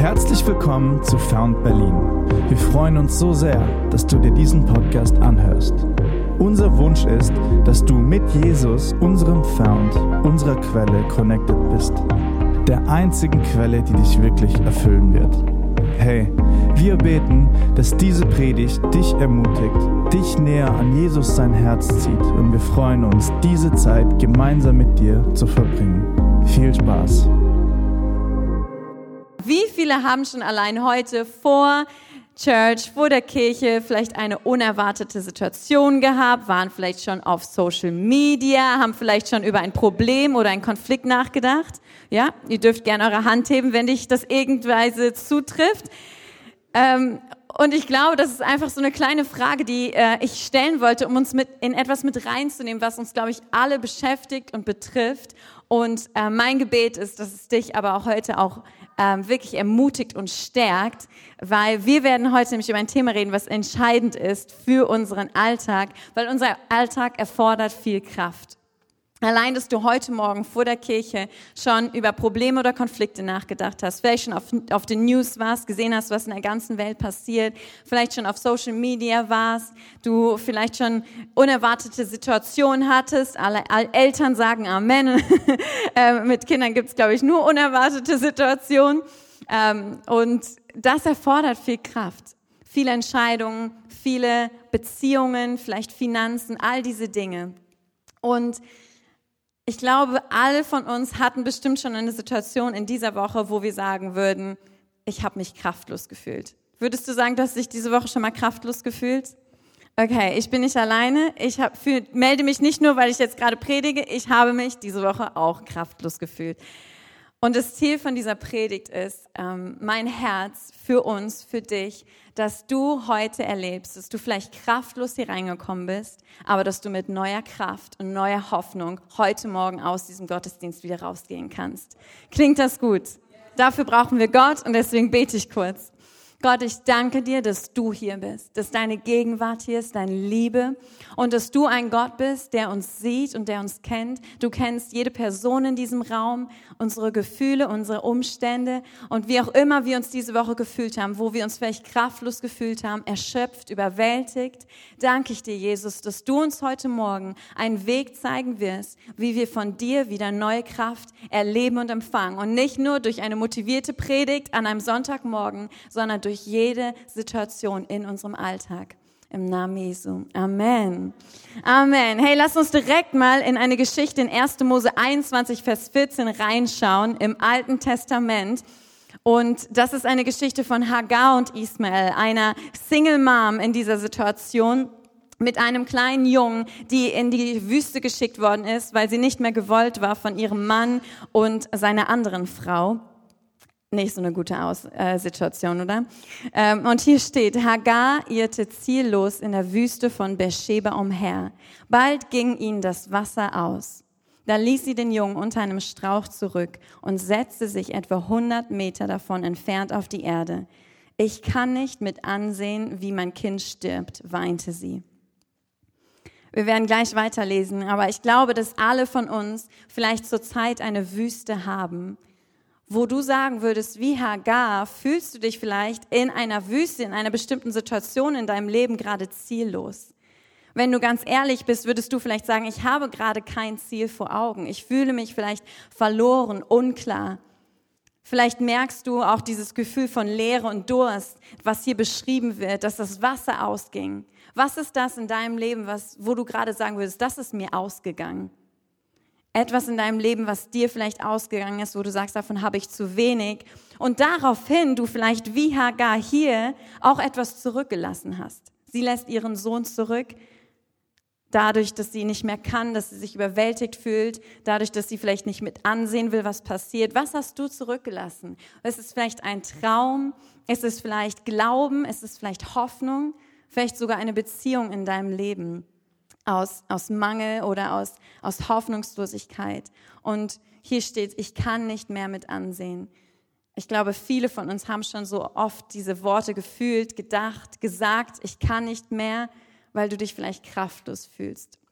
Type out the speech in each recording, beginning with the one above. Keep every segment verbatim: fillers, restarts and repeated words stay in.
Herzlich willkommen zu Found Berlin. Wir freuen uns so sehr, dass du dir diesen Podcast anhörst. Unser Wunsch ist, dass du mit Jesus, unserem Found, unserer Quelle connected bist. Der einzigen Quelle, die dich wirklich erfüllen wird. Hey, wir beten, dass diese Predigt dich ermutigt, dich näher an Jesus sein Herz zieht und wir freuen uns, diese Zeit gemeinsam mit dir zu verbringen. Viel Spaß! Wie viele haben schon allein heute vor Church, vor der Kirche vielleicht eine unerwartete Situation gehabt, waren vielleicht schon auf Social Media, haben vielleicht schon über ein Problem oder einen Konflikt nachgedacht? Ja, ihr dürft gerne eure Hand heben, wenn dich das irgendweise zutrifft. Ähm, und ich glaube, das ist einfach so eine kleine Frage, die äh, ich stellen wollte, um uns mit in etwas mit reinzunehmen, was uns, glaube ich, alle beschäftigt und betrifft. Und äh, mein Gebet ist, dass es dich aber auch heute auch ähm, wirklich ermutigt und stärkt, weil wir werden heute nämlich über ein Thema reden, was entscheidend ist für unseren Alltag, weil unser Alltag erfordert viel Kraft. Allein, dass du heute Morgen vor der Kirche schon über Probleme oder Konflikte nachgedacht hast, vielleicht schon auf, auf den News warst, gesehen hast, was in der ganzen Welt passiert, vielleicht schon auf Social Media warst, du vielleicht schon unerwartete Situationen hattest, alle, alle Eltern sagen Amen, äh, mit Kindern gibt's, glaube ich, nur unerwartete Situationen ähm, und das erfordert viel Kraft, viele Entscheidungen, viele Beziehungen, vielleicht Finanzen, all diese Dinge und ich glaube, alle von uns hatten bestimmt schon eine Situation in dieser Woche, wo wir sagen würden, ich habe mich kraftlos gefühlt. Würdest du sagen, du hast dich diese Woche schon mal kraftlos gefühlt? Okay, ich bin nicht alleine. Ich hab, für, melde mich nicht nur, weil ich jetzt gerade predige. Ich habe mich diese Woche auch kraftlos gefühlt. Und das Ziel von dieser Predigt ist, ähm, mein Herz für uns, für dich, dass du heute erlebst, dass du vielleicht kraftlos hier reingekommen bist, aber dass du mit neuer Kraft und neuer Hoffnung heute Morgen aus diesem Gottesdienst wieder rausgehen kannst. Klingt das gut? Dafür brauchen wir Gott und deswegen bete ich kurz. Gott, ich danke dir, dass du hier bist, dass deine Gegenwart hier ist, deine Liebe und dass du ein Gott bist, der uns sieht und der uns kennt. Du kennst jede Person in diesem Raum, unsere Gefühle, unsere Umstände und wie auch immer wir uns diese Woche gefühlt haben, wo wir uns vielleicht kraftlos gefühlt haben, erschöpft, überwältigt, danke ich dir, Jesus, dass du uns heute Morgen einen Weg zeigen wirst, wie wir von dir wieder neue Kraft erleben und empfangen und nicht nur durch eine motivierte Predigt an einem Sonntagmorgen, sondern durch durch jede Situation in unserem Alltag. Im Namen Jesu. Amen. Amen. Hey, lass uns direkt mal in eine Geschichte in erster Mose einundzwanzig, Vers vierzehn reinschauen im Alten Testament. Und das ist eine Geschichte von Hagar und Ismael, einer Single Mom in dieser Situation mit einem kleinen Jungen, die in die Wüste geschickt worden ist, weil sie nicht mehr gewollt war von ihrem Mann und seiner anderen Frau. Nicht so eine gute Aus- äh, Situation, oder? Ähm, und hier steht, Hagar irrte ziellos in der Wüste von Beersheba umher. Bald ging ihnen das Wasser aus. Da ließ sie den Jungen unter einem Strauch zurück und setzte sich etwa hundert Meter davon entfernt auf die Erde. Ich kann nicht mit ansehen, wie mein Kind stirbt, weinte sie. Wir werden gleich weiterlesen, aber ich glaube, dass alle von uns vielleicht zurzeit eine Wüste haben, wo du sagen würdest, wie Hagar, fühlst du dich vielleicht in einer Wüste, in einer bestimmten Situation in deinem Leben gerade ziellos? Wenn du ganz ehrlich bist, würdest du vielleicht sagen, ich habe gerade kein Ziel vor Augen. Ich fühle mich vielleicht verloren, unklar. Vielleicht merkst du auch dieses Gefühl von Leere und Durst, was hier beschrieben wird, dass das Wasser ausging. Was ist das in deinem Leben, was, wo du gerade sagen würdest, das ist mir ausgegangen? Etwas in deinem Leben, was dir vielleicht ausgegangen ist, wo du sagst, davon habe ich zu wenig. Und daraufhin du vielleicht wie Hagar hier auch etwas zurückgelassen hast. Sie lässt ihren Sohn zurück, dadurch, dass sie nicht mehr kann, dass sie sich überwältigt fühlt, dadurch, dass sie vielleicht nicht mit ansehen will, was passiert. Was hast du zurückgelassen? Es ist vielleicht ein Traum, es ist vielleicht Glauben, es ist vielleicht Hoffnung, vielleicht sogar eine Beziehung in deinem Leben. Aus, aus Mangel oder aus, aus Hoffnungslosigkeit. Und hier steht, ich kann nicht mehr mit ansehen. Ich glaube, viele von uns haben schon so oft diese Worte gefühlt, gedacht, gesagt, ich kann nicht mehr, weil du dich vielleicht kraftlos fühlst.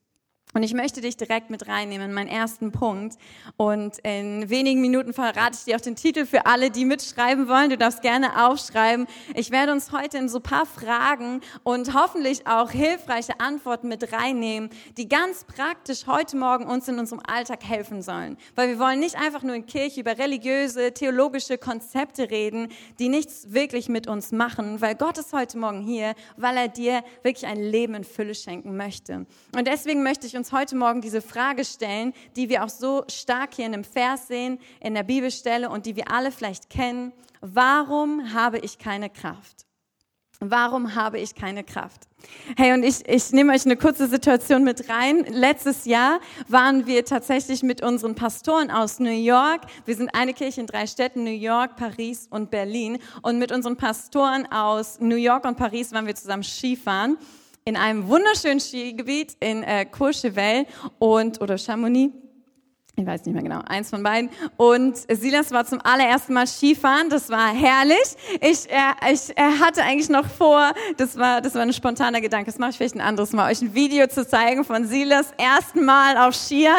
Und ich möchte dich direkt mit reinnehmen, meinen ersten Punkt. Und in wenigen Minuten verrate ich dir auch den Titel für alle, die mitschreiben wollen. Du darfst gerne aufschreiben. Ich werde uns heute in so ein paar Fragen und hoffentlich auch hilfreiche Antworten mit reinnehmen, die ganz praktisch heute Morgen uns in unserem Alltag helfen sollen. Weil wir wollen nicht einfach nur in Kirche über religiöse, theologische Konzepte reden, die nichts wirklich mit uns machen, weil Gott ist heute Morgen hier, weil er dir wirklich ein Leben in Fülle schenken möchte. Und deswegen möchte ich uns heute Morgen diese Frage stellen, die wir auch so stark hier in einem Vers sehen, in der Bibelstelle und die wir alle vielleicht kennen. Warum habe ich keine Kraft? Warum habe ich keine Kraft? Hey, und ich, ich nehme euch eine kurze Situation mit rein. Letztes Jahr waren wir tatsächlich mit unseren Pastoren aus New York. Wir sind eine Kirche in drei Städten, New York, Paris und Berlin. Und mit unseren Pastoren aus New York und Paris waren wir zusammen Skifahren. In einem wunderschönen Skigebiet in äh, Courchevel und oder Chamonix, ich weiß nicht mehr genau, eins von beiden. Und Silas war zum allerersten Mal Skifahren, das war herrlich. Ich, äh, ich äh, hatte eigentlich noch vor, das war das war ein spontaner Gedanke, das mache ich vielleicht ein anderes Mal, euch ein Video zu zeigen von Silas ersten Mal auf Skiern.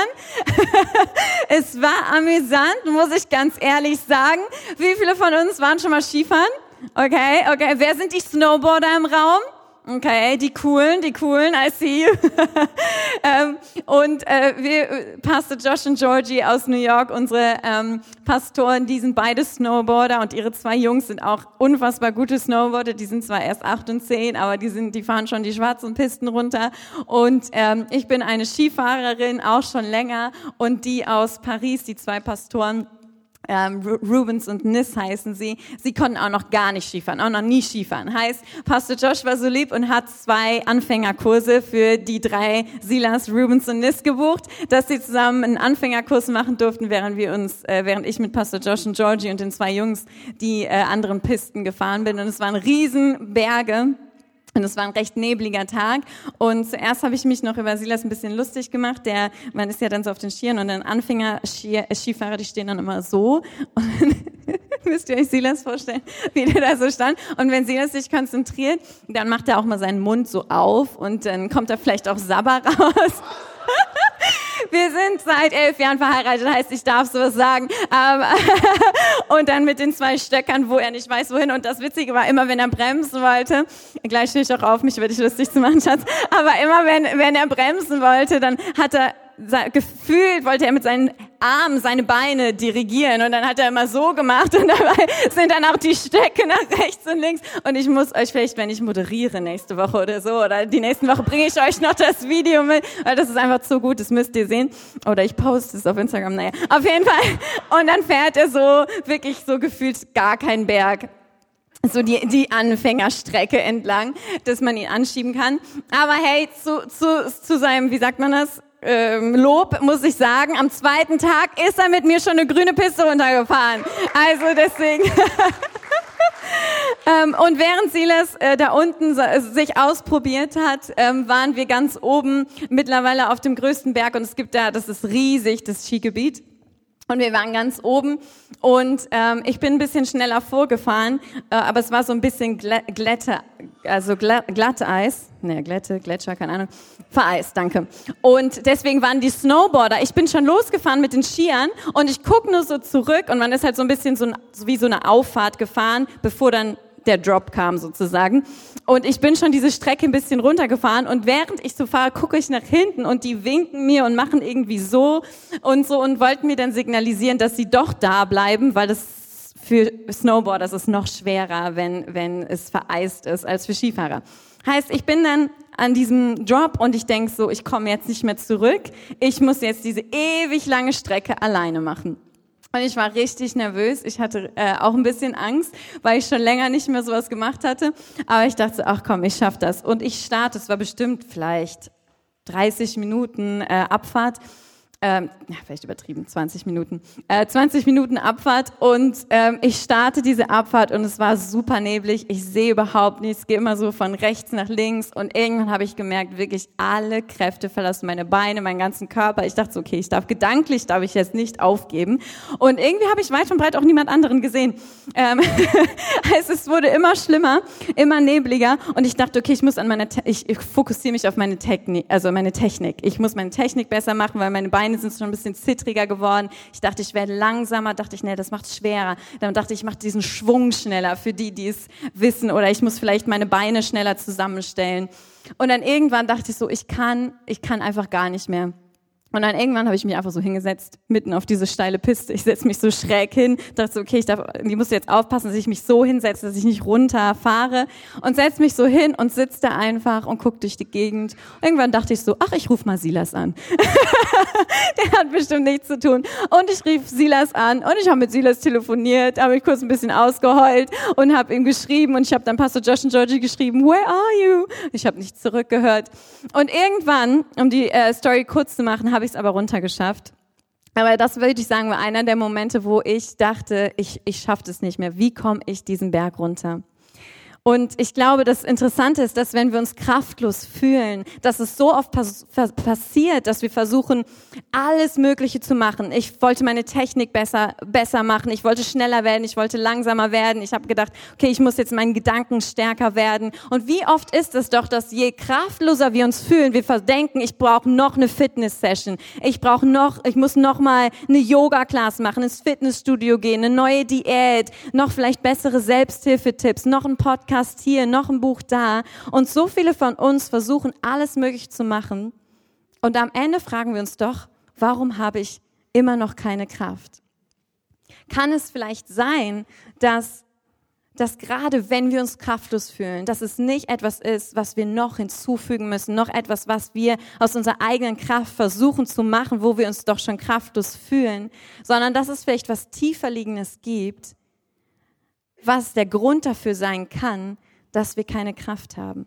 Es war amüsant, muss ich ganz ehrlich sagen. Wie viele von uns waren schon mal Skifahren? Okay, okay. Wer sind die Snowboarder im Raum? Okay, die coolen, die coolen, I see you. ähm, und äh, wir, Pastor Josh und Georgie aus New York, unsere ähm, Pastoren, die sind beide Snowboarder und ihre zwei Jungs sind auch unfassbar gute Snowboarder. Die sind zwar erst acht und zehn, aber die sind, die fahren schon die schwarzen Pisten runter. Und ähm, ich bin eine Skifahrerin, auch schon länger. Und die aus Paris, die zwei Pastoren, Ähm, Rubens und Nis heißen sie. Sie konnten auch noch gar nicht Skifahren, auch noch nie Skifahren. Heißt, Pastor Josh war so lieb und hat zwei Anfängerkurse für die drei Silas, Rubens und Nis gebucht, dass sie zusammen einen Anfängerkurs machen durften, während wir uns, äh, während ich mit Pastor Josh und Georgie und den zwei Jungs die äh, anderen Pisten gefahren bin. Und es waren Riesenberge. Und es war ein recht nebliger Tag und zuerst habe ich mich noch über Silas ein bisschen lustig gemacht. Der, man ist ja dann so auf den Skiern und dann Anfänger-Skifahrer, die stehen dann immer so. Und dann müsst ihr euch Silas vorstellen, wie der da so stand. Und wenn Silas sich konzentriert, dann macht er auch mal seinen Mund so auf und dann kommt da vielleicht auch Sabber raus. Wir sind seit elf Jahren verheiratet, heißt, ich darf sowas sagen. Und dann mit den zwei Stöckern, wo er nicht weiß, wohin. Und das Witzige war, immer wenn er bremsen wollte, gleich stehe ich auch auf, mich würde ich lustig zu machen, Schatz, aber immer wenn, wenn er bremsen wollte, dann hat er gefühlt, wollte er mit seinen Armen seine Beine dirigieren und dann hat er immer so gemacht und dabei sind dann auch die Stöcke nach rechts und links und ich muss euch vielleicht, wenn ich moderiere nächste Woche oder so oder die nächsten Woche bringe ich euch noch das Video mit, weil das ist einfach so gut, das müsst ihr sehen oder ich poste es auf Instagram, naja, auf jeden Fall und dann fährt er so, wirklich so gefühlt gar keinen Berg. So die, die Anfängerstrecke entlang, dass man ihn anschieben kann. Aber hey, zu, zu, zu seinem, wie sagt man das? Ähm, Lob, muss ich sagen, am zweiten Tag ist er mit mir schon eine grüne Piste runtergefahren. Also deswegen. ähm, und während Silas äh, da unten so, äh, sich ausprobiert hat, ähm, waren wir ganz oben mittlerweile auf dem größten Berg und es gibt da, das ist riesig, das Skigebiet. Und wir waren ganz oben und ähm, ich bin ein bisschen schneller vorgefahren, äh, aber es war so ein bisschen Gl- Glätte, also Gla- Glatteis, ne, Glätte, Gletscher, keine Ahnung, vereist, danke. Und deswegen waren die Snowboarder, ich bin schon losgefahren mit den Skiern und ich guck nur so zurück und man ist halt so ein bisschen so, ein, so wie so eine Auffahrt gefahren, bevor dann der Drop kam sozusagen. Und ich bin schon diese Strecke ein bisschen runtergefahren und während ich so fahre, gucke ich nach hinten und die winken mir und machen irgendwie so und so und wollten mir dann signalisieren, dass sie doch da bleiben, weil das für Snowboarder ist es noch schwerer, wenn, wenn es vereist ist, als für Skifahrer. Heißt, ich bin dann an diesem Drop und ich denke so, ich komme jetzt nicht mehr zurück. Ich muss jetzt diese ewig lange Strecke alleine machen. Und ich war richtig nervös. Ich hatte äh, auch ein bisschen Angst, weil ich schon länger nicht mehr sowas gemacht hatte. Aber ich dachte, ach komm, ich schaff das. Und ich starte, es war bestimmt vielleicht dreißig Minuten äh, Abfahrt. Ähm, ja, vielleicht übertrieben, zwanzig Minuten, äh, zwanzig Minuten Abfahrt und ähm, ich starte diese Abfahrt und es war super neblig, ich sehe überhaupt nichts, gehe immer so von rechts nach links und irgendwann habe ich gemerkt, wirklich alle Kräfte verlassen meine Beine, meinen ganzen Körper. Ich dachte so, okay, ich darf gedanklich, darf ich jetzt nicht aufgeben und irgendwie habe ich weit und breit auch niemand anderen gesehen. Ähm, also es wurde immer schlimmer, immer nebliger und ich dachte, okay, ich muss an meiner, Te- ich, ich fokussiere mich auf meine Technik, also meine Technik. Ich muss meine Technik besser machen, weil meine Beine sind schon ein bisschen zittriger geworden. Ich dachte, ich werde langsamer, dachte ich, nee, das macht es schwerer. Dann dachte ich, ich mache diesen Schwung schneller für die, die es wissen oder ich muss vielleicht meine Beine schneller zusammenstellen. Und dann irgendwann dachte ich so, ich kann, ich kann einfach gar nicht mehr. Und dann irgendwann habe ich mich einfach so hingesetzt, mitten auf diese steile Piste. Ich setze mich so schräg hin, dachte so, okay, ich darf, die muss jetzt aufpassen, dass ich mich so hinsetze, dass ich nicht runterfahre. Und setze mich so hin und sitze da einfach und gucke durch die Gegend. Irgendwann dachte ich so, ach, ich rufe mal Silas an. Der hat bestimmt nichts zu tun. Und ich rief Silas an und ich habe mit Silas telefoniert, habe mich kurz ein bisschen ausgeheult und habe ihm geschrieben. Und ich habe dann Pastor Josh und Georgie geschrieben, where are you? Ich habe nicht zurückgehört. Und irgendwann, um die äh, Story kurz zu machen, habe ich es aber runtergeschafft. Aber das würde ich sagen, war einer der Momente, wo ich dachte, ich, ich schaffe das nicht mehr. Wie komme ich diesen Berg runter? Und ich glaube, das Interessante ist, dass wenn wir uns kraftlos fühlen, dass es so oft pass- passiert, dass wir versuchen, alles Mögliche zu machen. Ich wollte meine Technik besser, besser machen, ich wollte schneller werden, ich wollte langsamer werden. Ich habe gedacht, okay, ich muss jetzt meinen Gedanken stärker werden. Und wie oft ist es doch, dass je kraftloser wir uns fühlen, wir denken, ich brauche noch eine Fitness-Session, ich brauche noch, ich muss noch mal eine Yoga-Class machen, ins Fitnessstudio gehen, eine neue Diät, noch vielleicht bessere Selbsthilfetipps, noch ein Podcast hier, noch ein Buch da. Und so viele von uns versuchen, alles Mögliche zu machen. Und am Ende fragen wir uns doch, warum habe ich immer noch keine Kraft? Kann es vielleicht sein, dass, dass gerade wenn wir uns kraftlos fühlen, dass es nicht etwas ist, was wir noch hinzufügen müssen, noch etwas, was wir aus unserer eigenen Kraft versuchen zu machen, wo wir uns doch schon kraftlos fühlen, sondern dass es vielleicht was Tieferliegendes gibt, was der Grund dafür sein kann, dass wir keine Kraft haben.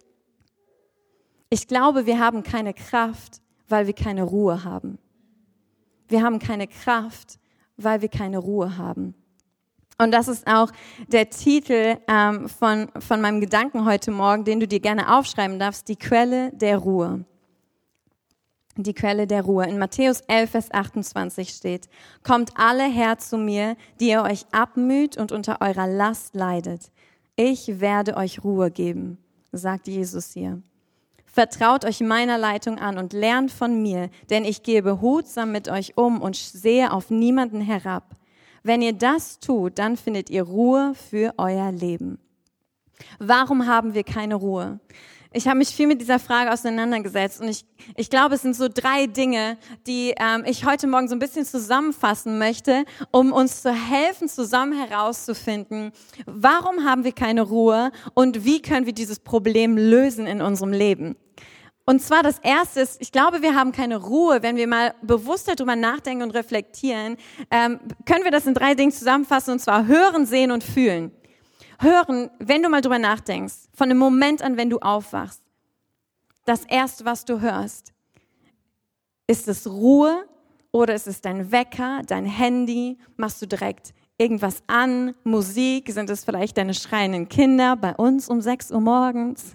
Ich glaube, wir haben keine Kraft, weil wir keine Ruhe haben. Wir haben keine Kraft, weil wir keine Ruhe haben. Und das ist auch der Titel ähm, von, von meinem Gedanken heute Morgen, den du dir gerne aufschreiben darfst, die Quelle der Ruhe. Die Quelle der Ruhe. In Matthäus elf, Vers achtundzwanzig steht, kommt alle her zu mir, die ihr euch abmüht und unter eurer Last leidet. Ich werde euch Ruhe geben, sagt Jesus hier. Vertraut euch meiner Leitung an und lernt von mir, denn ich gehe behutsam mit euch um und sehe auf niemanden herab. Wenn ihr das tut, dann findet ihr Ruhe für euer Leben. Warum haben wir keine Ruhe? Ich habe mich viel mit dieser Frage auseinandergesetzt und ich, ich glaube, es sind so drei Dinge, die ähm, ich heute Morgen so ein bisschen zusammenfassen möchte, um uns zu helfen, zusammen herauszufinden, warum haben wir keine Ruhe und wie können wir dieses Problem lösen in unserem Leben. Und zwar das Erste ist, ich glaube, wir haben keine Ruhe, wenn wir mal bewusster drüber nachdenken und reflektieren, ähm, können wir das in drei Dingen zusammenfassen, und zwar hören, sehen und fühlen. Hören, wenn du mal drüber nachdenkst, von dem Moment an, wenn du aufwachst, das Erste, was du hörst, ist es Ruhe oder ist es dein Wecker, dein Handy, machst du direkt irgendwas an, Musik, sind es vielleicht deine schreienden Kinder, bei uns um sechs Uhr morgens.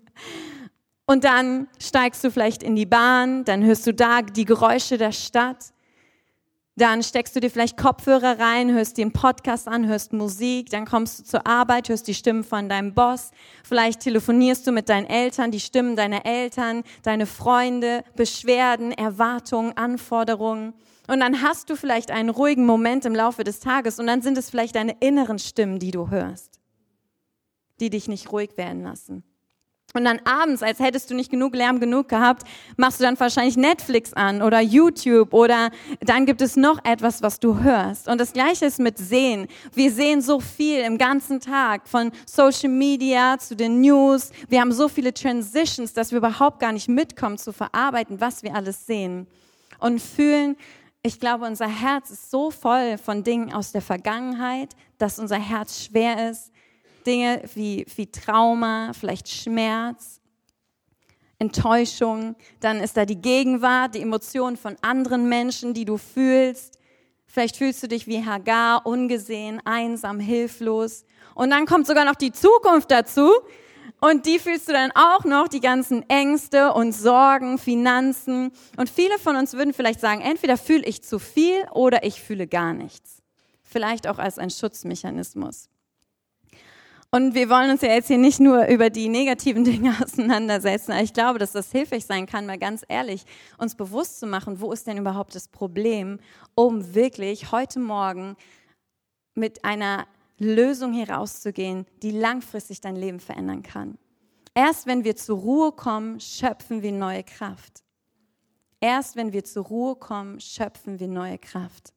Und dann steigst du vielleicht in die Bahn, dann hörst du da die Geräusche der Stadt. Dann steckst du dir vielleicht Kopfhörer rein, hörst dir einen Podcast an, hörst Musik, dann kommst du zur Arbeit, hörst die Stimmen von deinem Boss, vielleicht telefonierst du mit deinen Eltern, die Stimmen deiner Eltern, deine Freunde, Beschwerden, Erwartungen, Anforderungen. Und dann hast du vielleicht einen ruhigen Moment im Laufe des Tages und dann sind es vielleicht deine inneren Stimmen, die du hörst, die dich nicht ruhig werden lassen. Und dann abends, als hättest du nicht genug Lärm genug gehabt, machst du dann wahrscheinlich Netflix an oder YouTube oder dann gibt es noch etwas, was du hörst. Und das Gleiche ist mit Sehen. Wir sehen so viel im ganzen Tag, von Social Media zu den News. Wir haben so viele Transitions, dass wir überhaupt gar nicht mitkommen zu verarbeiten, was wir alles sehen. Und fühlen, ich glaube, unser Herz ist so voll von Dingen aus der Vergangenheit, dass unser Herz schwer ist. Dinge wie, wie Trauma, vielleicht Schmerz. Enttäuschung, dann ist da die Gegenwart, die Emotionen von anderen Menschen, die du fühlst. Vielleicht fühlst du dich wie Hagar, ungesehen, einsam, hilflos. Und dann kommt sogar noch die Zukunft dazu. Und die fühlst du dann auch noch, die ganzen Ängste und Sorgen, Finanzen. Und viele von uns würden vielleicht sagen, entweder fühle ich zu viel oder ich fühle gar nichts. Vielleicht auch als ein Schutzmechanismus. Und wir wollen uns ja jetzt hier nicht nur über die negativen Dinge auseinandersetzen, aber ich glaube, dass das hilfreich sein kann, mal ganz ehrlich, uns bewusst zu machen, wo ist denn überhaupt das Problem, um wirklich heute Morgen mit einer Lösung hier rauszugehen, die langfristig dein Leben verändern kann. Erst wenn wir zur Ruhe kommen, schöpfen wir neue Kraft. Erst wenn wir zur Ruhe kommen, schöpfen wir neue Kraft.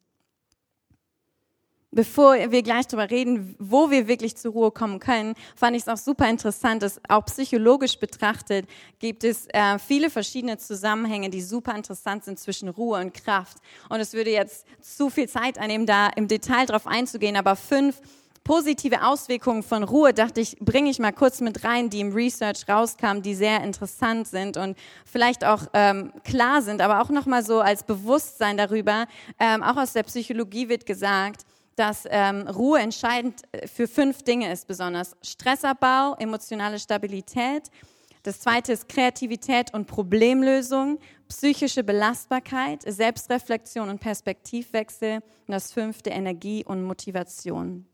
Bevor wir gleich darüber reden, wo wir wirklich zur Ruhe kommen können, fand ich es auch super interessant, dass auch psychologisch betrachtet gibt es äh, viele verschiedene Zusammenhänge, die super interessant sind zwischen Ruhe und Kraft. Und es würde jetzt zu viel Zeit einnehmen, da im Detail drauf einzugehen, aber fünf positive Auswirkungen von Ruhe, dachte ich, bringe ich mal kurz mit rein, die im Research rauskamen, die sehr interessant sind und vielleicht auch ähm, klar sind, aber auch nochmal so als Bewusstsein darüber. Ähm, auch aus der Psychologie wird gesagt, dass ähm, Ruhe entscheidend für fünf Dinge ist, besonders Stressabbau, emotionale Stabilität. Das zweite ist Kreativität und Problemlösung, psychische Belastbarkeit, Selbstreflexion und Perspektivwechsel. Und das fünfte Energie und Motivation.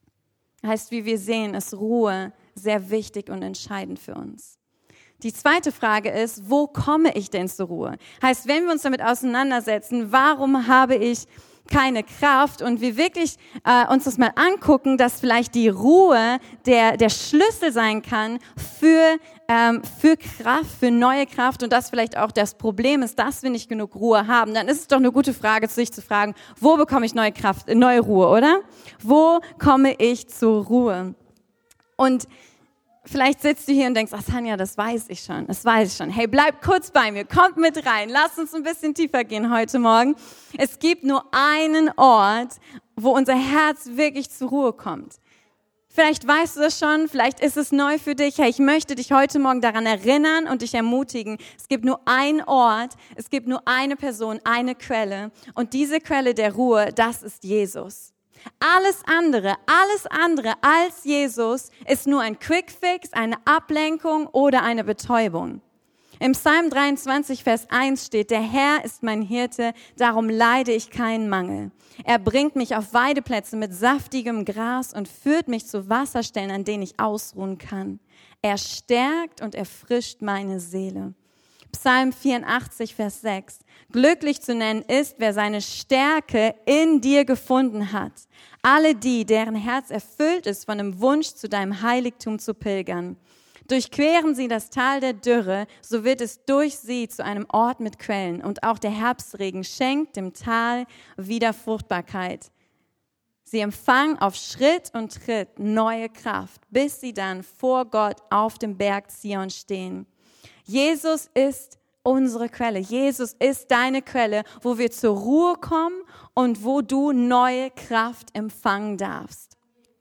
Heißt, wie wir sehen, ist Ruhe sehr wichtig und entscheidend für uns. Die zweite Frage ist, wo komme ich denn zur Ruhe? Heißt, wenn wir uns damit auseinandersetzen, warum habe ich keine Kraft und wir wirklich äh, uns das mal angucken, dass vielleicht die Ruhe der, der Schlüssel sein kann für, ähm, für Kraft, für neue Kraft und das vielleicht auch das Problem ist, dass wir nicht genug Ruhe haben, dann ist es doch eine gute Frage, sich zu fragen, wo bekomme ich neue Kraft, neue Ruhe, oder? Wo komme ich zur Ruhe? Und vielleicht sitzt du hier und denkst, ach Tanja, das weiß ich schon, das weiß ich schon. Hey, bleib kurz bei mir, kommt mit rein, lass uns ein bisschen tiefer gehen heute Morgen. Es gibt nur einen Ort, wo unser Herz wirklich zur Ruhe kommt. Vielleicht weißt du das schon, vielleicht ist es neu für dich. Hey, ich möchte dich heute Morgen daran erinnern und dich ermutigen. Es gibt nur einen Ort, es gibt nur eine Person, eine Quelle. Und diese Quelle der Ruhe, das ist Jesus. Alles andere, alles andere als Jesus ist nur ein Quickfix, eine Ablenkung oder eine Betäubung. Im Psalm dreiundzwanzig, Vers eins steht, der Herr ist mein Hirte, darum leide ich keinen Mangel. Er bringt mich auf Weideplätze mit saftigem Gras und führt mich zu Wasserstellen, an denen ich ausruhen kann. Er stärkt und erfrischt meine Seele. Psalm vierundachtzig, Vers sechs. Glücklich zu nennen ist, wer seine Stärke in dir gefunden hat. Alle die, deren Herz erfüllt ist von dem Wunsch, zu deinem Heiligtum zu pilgern. Durchqueren sie das Tal der Dürre, so wird es durch sie zu einem Ort mit Quellen. Und auch der Herbstregen schenkt dem Tal wieder Fruchtbarkeit. Sie empfangen auf Schritt und Tritt neue Kraft, bis sie dann vor Gott auf dem Berg Zion stehen. Jesus ist unsere Quelle. Jesus ist deine Quelle, wo wir zur Ruhe kommen und wo du neue Kraft empfangen darfst.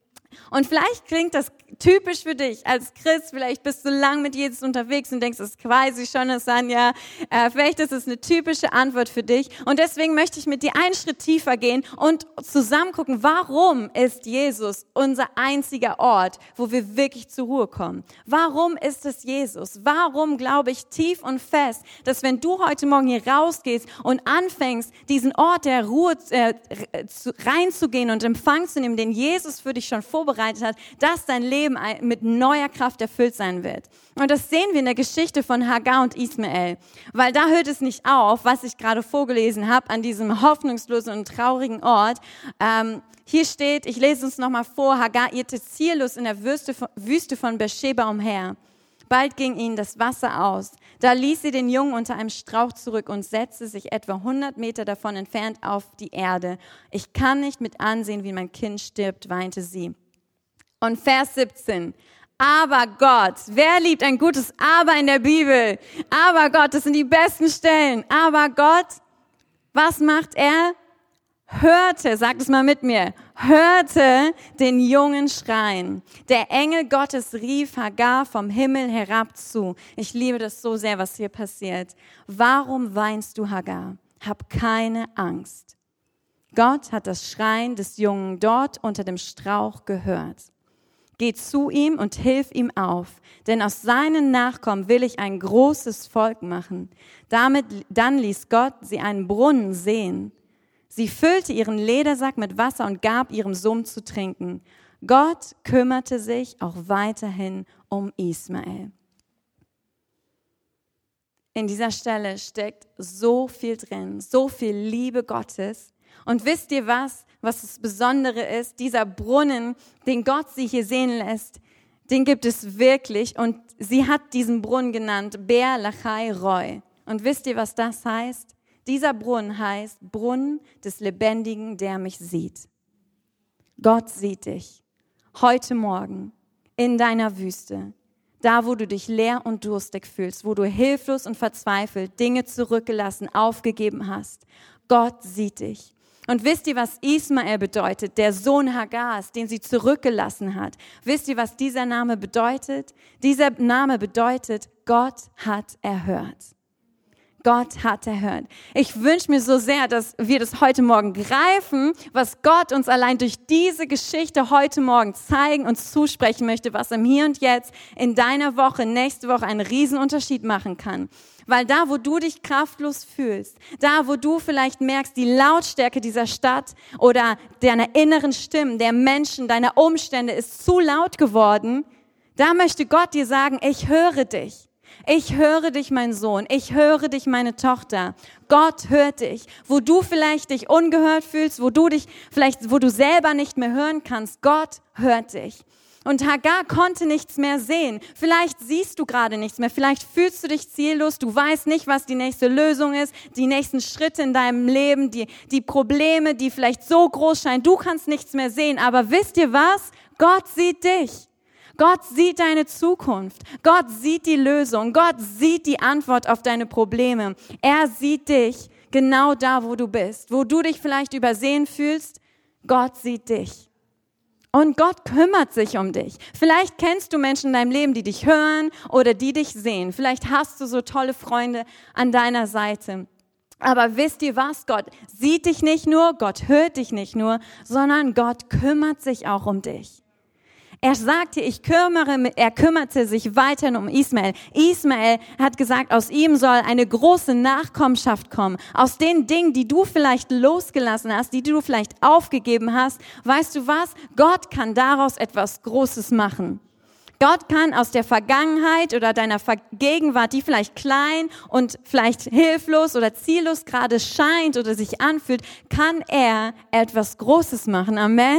Und vielleicht klingt das typisch für dich als Christ, vielleicht bist du lang mit Jesus unterwegs und denkst, das weiß ich schon, Sanja. Äh, vielleicht ist es eine typische Antwort für dich. Und deswegen möchte ich mit dir einen Schritt tiefer gehen und zusammen gucken, warum ist Jesus unser einziger Ort, wo wir wirklich zur Ruhe kommen? Warum ist es Jesus? Warum glaube ich tief und fest, dass wenn du heute Morgen hier rausgehst und anfängst, diesen Ort der Ruhe äh, zu, reinzugehen und Empfang zu nehmen, den Jesus für dich schon vorbereitet hat, dass dein Leben mit neuer Kraft erfüllt sein wird. Und das sehen wir in der Geschichte von Hagar und Ismael. Weil da hört es nicht auf, was ich gerade vorgelesen habe, an diesem hoffnungslosen und traurigen Ort. Ähm, hier steht, ich lese uns nochmal vor, Hagar irrte ziellos in der Wüste von Beersheba umher. Bald ging ihnen das Wasser aus. Da ließ sie den Jungen unter einem Strauch zurück und setzte sich etwa hundert Meter davon entfernt auf die Erde. Ich kann nicht mit ansehen, wie mein Kind stirbt, weinte sie. Und Vers siebzehn. Aber Gott, wer liebt ein gutes Aber in der Bibel? Aber Gott, das sind die besten Stellen. Aber Gott, was macht er? hörte, sagt es mal mit mir, hörte den Jungen schreien. Der Engel Gottes rief Hagar vom Himmel herab zu. Ich liebe das so sehr, was hier passiert. Warum weinst du, Hagar? Hab keine Angst. Gott hat das Schreien des Jungen dort unter dem Strauch gehört. Geh zu ihm und hilf ihm auf, denn aus seinen Nachkommen will ich ein großes Volk machen. Damit, dann ließ Gott sie einen Brunnen sehen. Sie füllte ihren Ledersack mit Wasser und gab ihrem Sohn zu trinken. Gott kümmerte sich auch weiterhin um Ismael. In dieser Stelle steckt so viel drin, so viel Liebe Gottes. Und wisst ihr was, was das Besondere ist? Dieser Brunnen, den Gott sie hier sehen lässt, den gibt es wirklich. Und sie hat diesen Brunnen genannt, Be'er Lachai Roi. Und wisst ihr, was das heißt? Dieser Brunnen heißt Brunnen des Lebendigen, der mich sieht. Gott sieht dich heute Morgen in deiner Wüste, da wo du dich leer und durstig fühlst, wo du hilflos und verzweifelt Dinge zurückgelassen, aufgegeben hast. Gott sieht dich. Und wisst ihr, was Ismael bedeutet, der Sohn Hagars, den sie zurückgelassen hat? Wisst ihr, was dieser Name bedeutet? Dieser Name bedeutet, Gott hat erhört. Gott hat erhört. Ich wünsche mir so sehr, dass wir das heute Morgen greifen, was Gott uns allein durch diese Geschichte heute Morgen zeigen und zusprechen möchte, was im Hier und Jetzt in deiner Woche, nächste Woche einen Riesenunterschied machen kann. Weil da, wo du dich kraftlos fühlst, da, wo du vielleicht merkst, die Lautstärke dieser Stadt oder deiner inneren Stimmen, der Menschen, deiner Umstände ist zu laut geworden, da möchte Gott dir sagen, ich höre dich. Ich höre dich, mein Sohn. Ich höre dich, meine Tochter. Gott hört dich. Wo du vielleicht dich ungehört fühlst, wo du dich vielleicht, wo du selber nicht mehr hören kannst, Gott hört dich. Und Hagar konnte nichts mehr sehen. Vielleicht siehst du gerade nichts mehr. Vielleicht fühlst du dich ziellos. Du weißt nicht, was die nächste Lösung ist, die nächsten Schritte in deinem Leben, die, die Probleme, die vielleicht so groß scheinen. Du kannst nichts mehr sehen. Aber wisst ihr was? Gott sieht dich. Gott sieht deine Zukunft. Gott sieht die Lösung. Gott sieht die Antwort auf deine Probleme. Er sieht dich genau da, wo du bist. Wo du dich vielleicht übersehen fühlst. Gott sieht dich. Und Gott kümmert sich um dich. Vielleicht kennst du Menschen in deinem Leben, die dich hören oder die dich sehen. Vielleicht hast du so tolle Freunde an deiner Seite. Aber wisst ihr was? Gott sieht dich nicht nur, Gott hört dich nicht nur, sondern Gott kümmert sich auch um dich. Er sagte, ich kümmere, er kümmerte sich weiterhin um Ismael. Ismael hat gesagt, aus ihm soll eine große Nachkommenschaft kommen. Aus den Dingen, die du vielleicht losgelassen hast, die du vielleicht aufgegeben hast, weißt du was? Gott kann daraus etwas Großes machen. Gott kann aus der Vergangenheit oder deiner Gegenwart, die vielleicht klein und vielleicht hilflos oder ziellos gerade scheint oder sich anfühlt, kann er etwas Großes machen. Amen.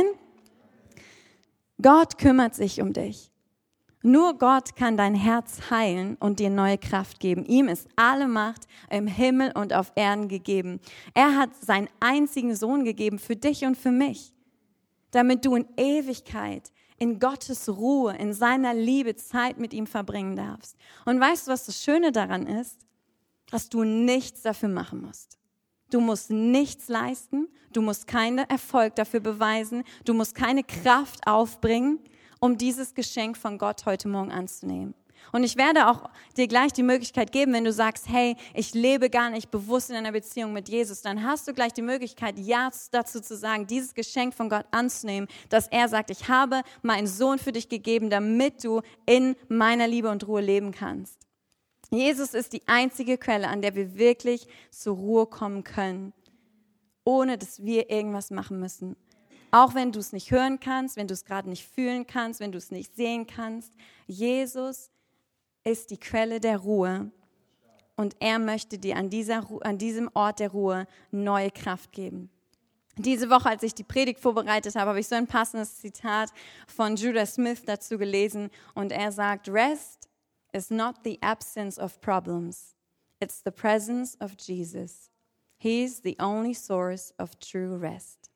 Gott kümmert sich um dich. Nur Gott kann dein Herz heilen und dir neue Kraft geben. Ihm ist alle Macht im Himmel und auf Erden gegeben. Er hat seinen einzigen Sohn gegeben für dich und für mich, damit du in Ewigkeit, in Gottes Ruhe, in seiner Liebe Zeit mit ihm verbringen darfst. Und weißt du, was das Schöne daran ist? Dass du nichts dafür machen musst. Du musst nichts leisten, du musst keinen Erfolg dafür beweisen, du musst keine Kraft aufbringen, um dieses Geschenk von Gott heute Morgen anzunehmen. Und ich werde auch dir gleich die Möglichkeit geben, wenn du sagst, hey, ich lebe gar nicht bewusst in einer Beziehung mit Jesus, dann hast du gleich die Möglichkeit, ja dazu zu sagen, dieses Geschenk von Gott anzunehmen, dass er sagt, ich habe meinen Sohn für dich gegeben, damit du in meiner Liebe und Ruhe leben kannst. Jesus ist die einzige Quelle, an der wir wirklich zur Ruhe kommen können, ohne dass wir irgendwas machen müssen. Auch wenn du es nicht hören kannst, wenn du es gerade nicht fühlen kannst, wenn du es nicht sehen kannst. Jesus ist die Quelle der Ruhe und er möchte dir an, dieser, an diesem Ort der Ruhe neue Kraft geben. Diese Woche, als ich die Predigt vorbereitet habe, habe ich so ein passendes Zitat von Judah Smith dazu gelesen und er sagt, Rest is not the absence of problems, it's the presence of Jesus. He's the only source of true rest.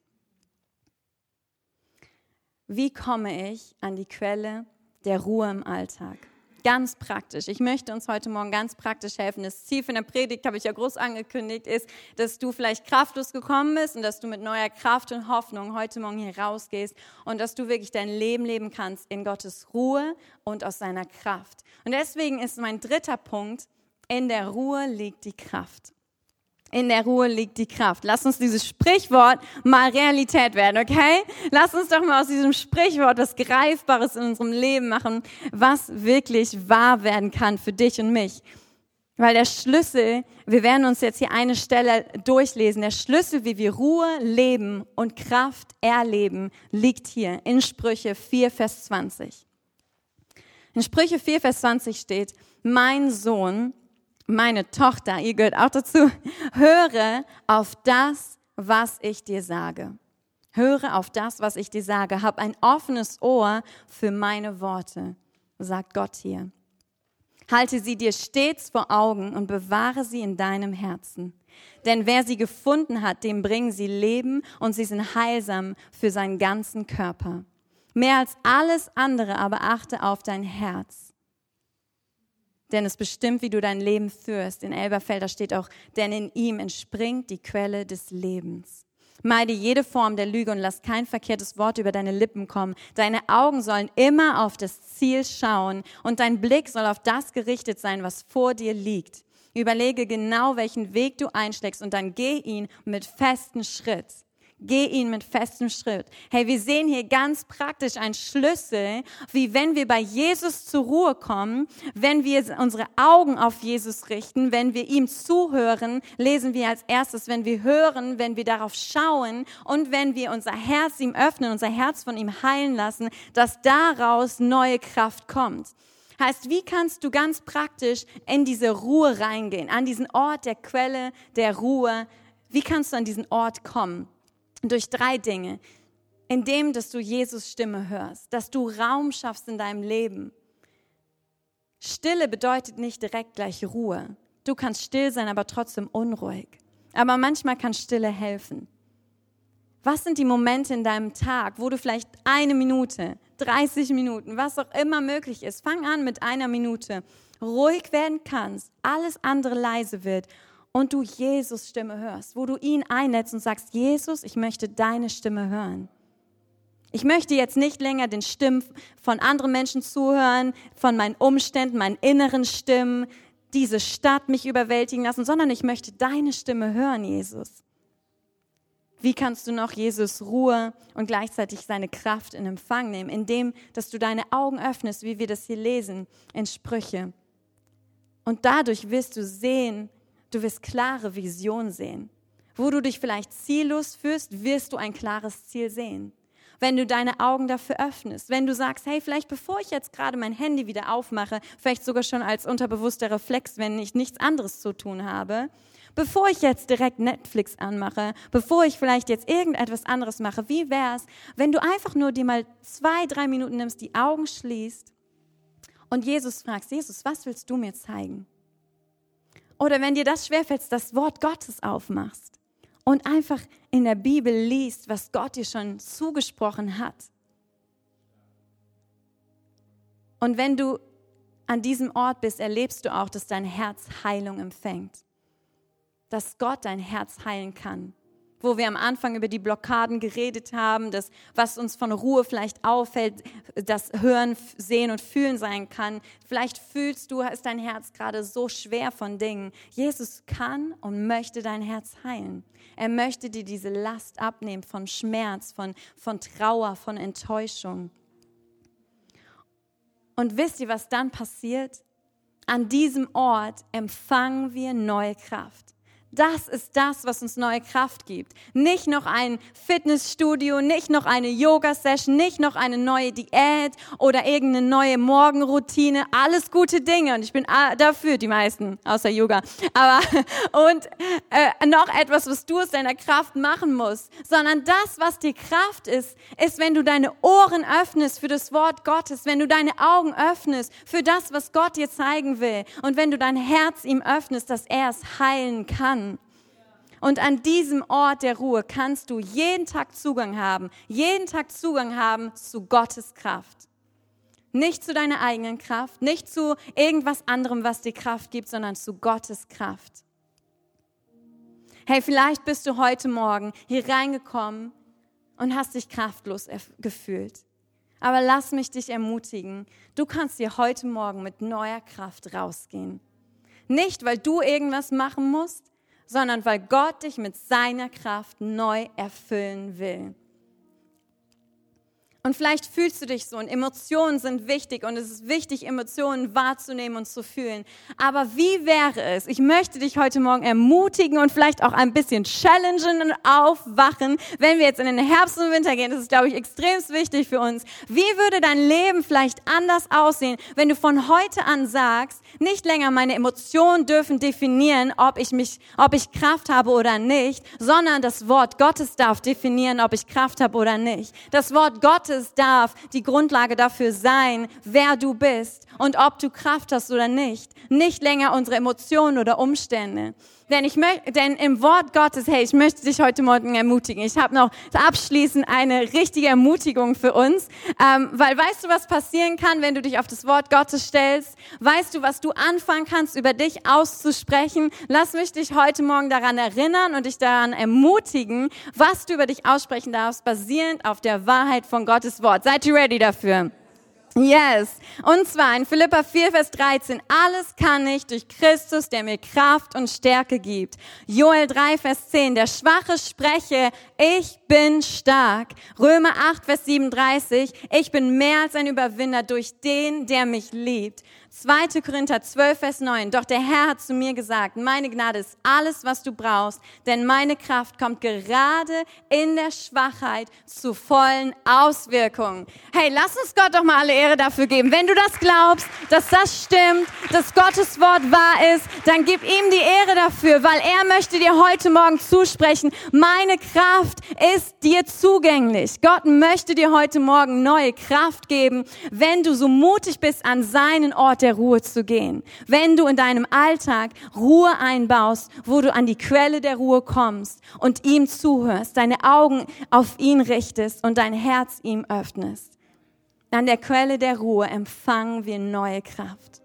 Wie komme ich an die Quelle der Ruhe im Alltag? Ganz praktisch. Ich möchte uns heute Morgen ganz praktisch helfen. Das Ziel von der Predigt, habe ich ja groß angekündigt, ist, dass du vielleicht kraftlos gekommen bist und dass du mit neuer Kraft und Hoffnung heute Morgen hier rausgehst und dass du wirklich dein Leben leben kannst in Gottes Ruhe und aus seiner Kraft. Und deswegen ist mein dritter Punkt, in der Ruhe liegt die Kraft. In der Ruhe liegt die Kraft. Lass uns dieses Sprichwort mal Realität werden, okay? Lass uns doch mal aus diesem Sprichwort was Greifbares in unserem Leben machen, was wirklich wahr werden kann für dich und mich. Weil der Schlüssel, wir werden uns jetzt hier eine Stelle durchlesen, der Schlüssel, wie wir Ruhe leben und Kraft erleben, liegt hier in Sprüche vier, Vers zwanzig. In Sprüche vier, Vers zwanzig steht, mein Sohn, meine Tochter, ihr gehört auch dazu, höre auf das, was ich dir sage. Höre auf das, was ich dir sage. Hab ein offenes Ohr für meine Worte, sagt Gott hier. Halte sie dir stets vor Augen und bewahre sie in deinem Herzen. Denn wer sie gefunden hat, dem bringen sie Leben und sie sind heilsam für seinen ganzen Körper. Mehr als alles andere aber achte auf dein Herz. Denn es bestimmt, wie du dein Leben führst. In Elberfelder steht auch, denn in ihm entspringt die Quelle des Lebens. Meide jede Form der Lüge und lass kein verkehrtes Wort über deine Lippen kommen. Deine Augen sollen immer auf das Ziel schauen und dein Blick soll auf das gerichtet sein, was vor dir liegt. Überlege genau, welchen Weg du einschlägst und dann geh ihn mit festem Schritt. Geh ihn mit festem Schritt. Hey, wir sehen hier ganz praktisch einen Schlüssel, wie wenn wir bei Jesus zur Ruhe kommen, wenn wir unsere Augen auf Jesus richten, wenn wir ihm zuhören, lesen wir als erstes, wenn wir hören, wenn wir darauf schauen und wenn wir unser Herz ihm öffnen, unser Herz von ihm heilen lassen, dass daraus neue Kraft kommt. Heißt, wie kannst du ganz praktisch in diese Ruhe reingehen, an diesen Ort der Quelle der Ruhe? Wie kannst du an diesen Ort kommen? Durch drei Dinge. Indem, dass du Jesus Stimme hörst, dass du Raum schaffst in deinem Leben. Stille bedeutet nicht direkt gleich Ruhe. Du kannst still sein, aber trotzdem unruhig. Aber manchmal kann Stille helfen. Was sind die Momente in deinem Tag, wo du vielleicht eine Minute, dreißig Minuten, was auch immer möglich ist, fang an mit einer Minute, ruhig werden kannst, alles andere leise wird und du Jesus Stimme hörst, wo du ihn einlädst und sagst, Jesus, ich möchte deine Stimme hören. Ich möchte jetzt nicht länger den Stimmen von anderen Menschen zuhören, von meinen Umständen, meinen inneren Stimmen, diese Stadt mich überwältigen lassen, sondern ich möchte deine Stimme hören, Jesus. Wie kannst du noch Jesus Ruhe und gleichzeitig seine Kraft in Empfang nehmen, indem, dass du deine Augen öffnest, wie wir das hier lesen in Sprüche. Und dadurch wirst du sehen, du wirst klare Vision sehen. Wo du dich vielleicht ziellos fühlst, wirst du ein klares Ziel sehen. Wenn du deine Augen dafür öffnest, wenn du sagst, hey, vielleicht bevor ich jetzt gerade mein Handy wieder aufmache, vielleicht sogar schon als unterbewusster Reflex, wenn ich nichts anderes zu tun habe, bevor ich jetzt direkt Netflix anmache, bevor ich vielleicht jetzt irgendetwas anderes mache, wie wär's, wenn du einfach nur dir mal zwei, drei Minuten nimmst, die Augen schließt und Jesus fragst, Jesus, was willst du mir zeigen? Oder wenn dir das schwerfällt, das Wort Gottes aufmachst und einfach in der Bibel liest, was Gott dir schon zugesprochen hat. Und wenn du an diesem Ort bist, erlebst du auch, dass dein Herz Heilung empfängt. Dass Gott dein Herz heilen kann. Wo wir am Anfang über die Blockaden geredet haben, dass was uns von Ruhe vielleicht auffällt, das Hören, Sehen und Fühlen sein kann. Vielleicht fühlst du, ist dein Herz gerade so schwer von Dingen. Jesus kann und möchte dein Herz heilen. Er möchte dir diese Last abnehmen von Schmerz, von, von Trauer, von Enttäuschung. Und wisst ihr, was dann passiert? An diesem Ort empfangen wir neue Kraft. Das ist das, was uns neue Kraft gibt. Nicht noch ein Fitnessstudio, nicht noch eine Yoga-Session, nicht noch eine neue Diät oder irgendeine neue Morgenroutine. Alles gute Dinge und ich bin dafür, die meisten, außer Yoga. Aber und äh, noch etwas, was du aus deiner Kraft machen musst. Sondern das, was dir Kraft ist, ist, wenn du deine Ohren öffnest für das Wort Gottes, wenn du deine Augen öffnest für das, was Gott dir zeigen will und wenn du dein Herz ihm öffnest, dass er es heilen kann. Und an diesem Ort der Ruhe kannst du jeden Tag Zugang haben, jeden Tag Zugang haben zu Gottes Kraft. Nicht zu deiner eigenen Kraft, nicht zu irgendwas anderem, was dir Kraft gibt, sondern zu Gottes Kraft. Hey, vielleicht bist du heute Morgen hier reingekommen und hast dich kraftlos gefühlt. Aber lass mich dich ermutigen, du kannst hier heute Morgen mit neuer Kraft rausgehen. Nicht, weil du irgendwas machen musst, sondern weil Gott dich mit seiner Kraft neu erfüllen will. Und vielleicht fühlst du dich so und Emotionen sind wichtig und es ist wichtig, Emotionen wahrzunehmen und zu fühlen. Aber wie wäre es, ich möchte dich heute Morgen ermutigen und vielleicht auch ein bisschen challengen und aufwachen, wenn wir jetzt in den Herbst und Winter gehen, das ist, glaube ich, extrem wichtig für uns. Wie würde dein Leben vielleicht anders aussehen, wenn du von heute an sagst, nicht länger meine Emotionen dürfen definieren, ob ich mich, ob ich Kraft habe oder nicht, sondern das Wort Gottes darf definieren, ob ich Kraft habe oder nicht. Das Wort Gottes darf die Grundlage dafür sein, wer du bist und ob du Kraft hast oder nicht. Nicht länger unsere Emotionen oder Umstände. Denn ich möchte, denn im Wort Gottes, hey, ich möchte dich heute Morgen ermutigen. Ich habe noch abschließend eine richtige Ermutigung für uns, ähm, weil weißt du, was passieren kann, wenn du dich auf das Wort Gottes stellst? Weißt du, was du anfangen kannst, über dich auszusprechen? Lass mich dich heute Morgen daran erinnern und dich daran ermutigen, was du über dich aussprechen darfst, basierend auf der Wahrheit von Gottes Wort. Seid ihr ready dafür? Yes. Und zwar in Philipper vier, Vers dreizehn. Alles kann ich durch Christus, der mir Kraft und Stärke gibt. Joel drei, Vers zehn. Der Schwache spreche, ich bin stark. Römer acht, Vers siebenunddreißig. Ich bin mehr als ein Überwinder durch den, der mich liebt. zweiter Korinther zwölf, Vers neun. Doch der Herr hat zu mir gesagt, meine Gnade ist alles, was du brauchst, denn meine Kraft kommt gerade in der Schwachheit zu vollen Auswirkungen. Hey, lass uns Gott doch mal alle Ehre dafür geben. Wenn du das glaubst, dass das stimmt, dass Gottes Wort wahr ist, dann gib ihm die Ehre dafür, weil er möchte dir heute Morgen zusprechen, meine Kraft ist dir zugänglich. Gott möchte dir heute Morgen neue Kraft geben, wenn du so mutig bist, an seinen Ort der Ruhe zu gehen. Wenn du in deinem Alltag Ruhe einbaust, wo du an die Quelle der Ruhe kommst und ihm zuhörst, deine Augen auf ihn richtest und dein Herz ihm öffnest. An der Quelle der Ruhe empfangen wir neue Kraft.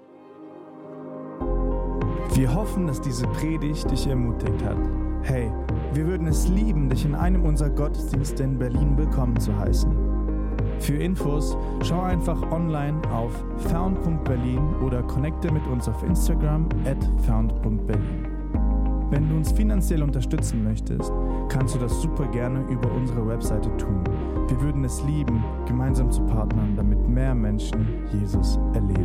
Wir hoffen, dass diese Predigt dich ermutigt hat. Hey, wir würden es lieben, dich in einem unserer Gottesdienste in Berlin willkommen zu heißen. Für Infos schau einfach online auf found punkt berlin oder connecte mit uns auf Instagram at found punkt berlin. Wenn du uns finanziell unterstützen möchtest, kannst du das super gerne über unsere Webseite tun. Wir würden es lieben, gemeinsam zu partnern, damit mehr Menschen Jesus erleben.